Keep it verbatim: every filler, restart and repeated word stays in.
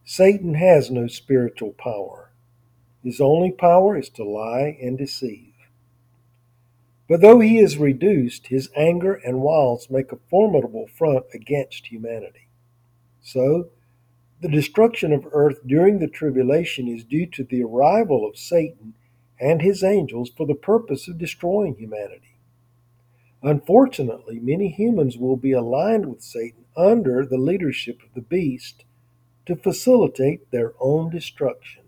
Satan has no spiritual power. His only power is to lie and deceive. But though he is reduced, his anger and wiles make a formidable front against humanity. So, the destruction of earth during the tribulation is due to the arrival of Satan and his angels for the purpose of destroying humanity. Unfortunately, many humans will be aligned with Satan under the leadership of the beast to facilitate their own destruction.